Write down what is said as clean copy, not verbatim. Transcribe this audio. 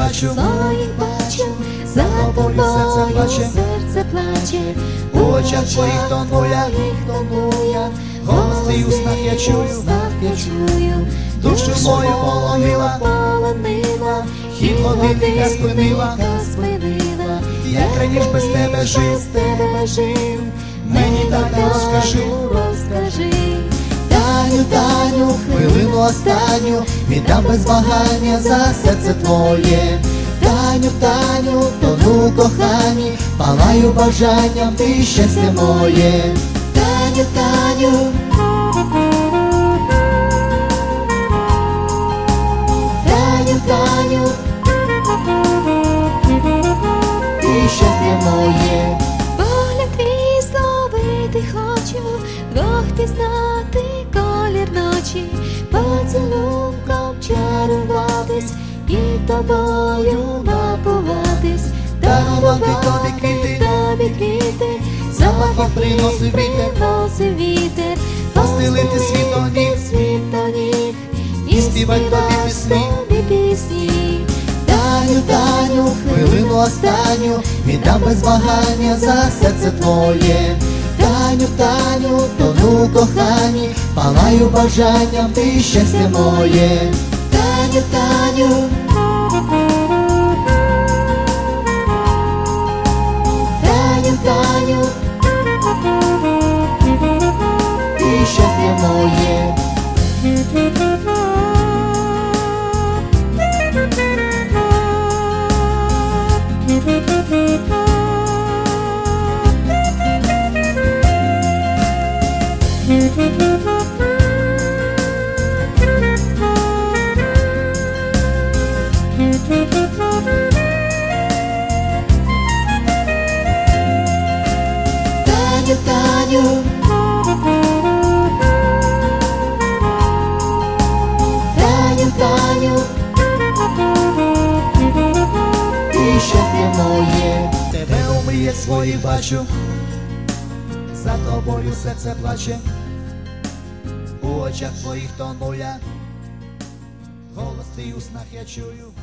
бачу, своїх бачу, за тобою серце плаче, у очах твоїх тонує, голос твій у снах я чую, душу мою полонила, хід годинника спинила, як раніше без тебе жив, мені так розкажи. Таню, Таню, хвилину останню віддам без вагання за серце твоє. Таню, Таню, тону у коханні, палаю бажанням, ти щастя моє. Таню, Таню, Таню, Таню, ти щастя моє. Погляд твій зловити хочу, двох пізнати колір ночі, поцілунком чаруватись і тобою напуватись. Дарувати тобі квіти, запахи приносив вітер, постелити світ до ніг і співать тобі пісні. Таню, Таню, хвилину останню віддам без вагання за серце твоє. Таню, Таню, тону у коханні, палаю бажанням, ти щастя моє. Таню, Таню, Таню, Таню, ти щастя моє. Таню, Таню, Таню, Таню, ти щастя моє. Тебе у мріях своїх бачу, за тобою серце плаче, у очах твоїх тону я, голос твій у снах я чую.